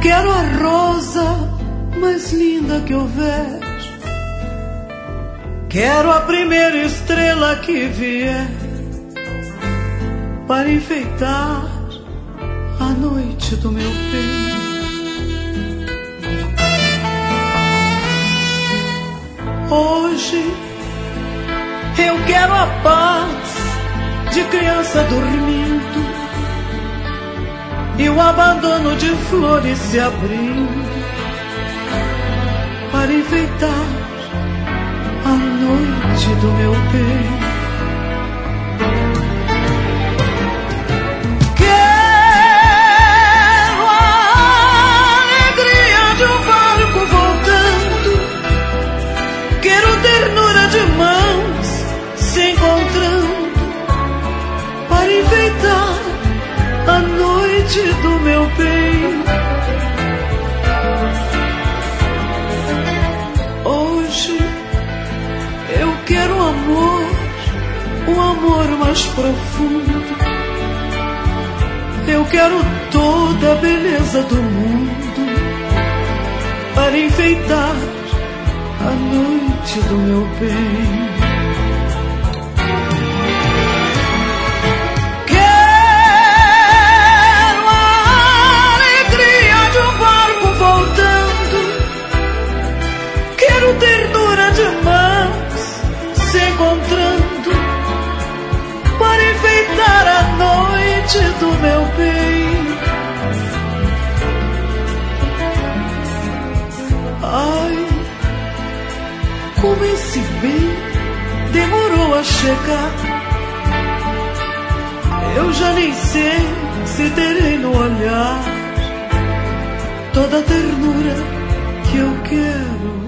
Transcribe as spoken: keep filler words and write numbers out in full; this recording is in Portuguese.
quero a rosa mais linda que houver. Quero a primeira estrela que vier para enfeitar a noite do meu peito. Hoje eu quero a paz de criança dormindo e o abandono de flores se abrindo para enfeitar a noite do meu peito. Quero a alegria de um barco voltando, quero ternura de mãos se encontrando para enfeitar a noite do meu peito. Hoje eu quero amor, o amor mais profundo. Eu quero toda a beleza do mundo para enfeitar a noite do meu peito. Ternura de mãos se encontrando para enfeitar a noite do meu peito. Ai, como esse bem demorou a chegar. Eu já nem sei se terei no olhar toda a ternura que eu quero